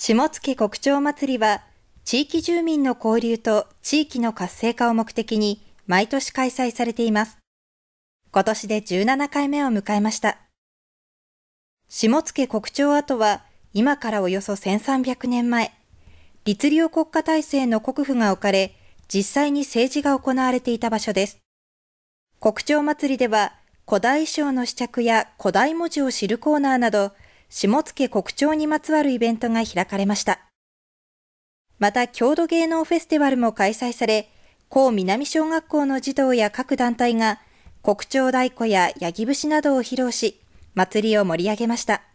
下野国町祭りは、地域住民の交流と地域の活性化を目的に毎年開催されています。今年で17回目を迎えました。下野国町跡は、今からおよそ1300年前、律令国家体制の国府が置かれ、実際に政治が行われていた場所です。国町祭りでは、古代衣装の試着や古代文字を知るコーナーなど、下野国町にまつわるイベントが開かれました。また、郷土芸能フェスティバルも開催され、高南小学校の児童や各団体が、国町太鼓やヤギ節などを披露し、祭りを盛り上げました。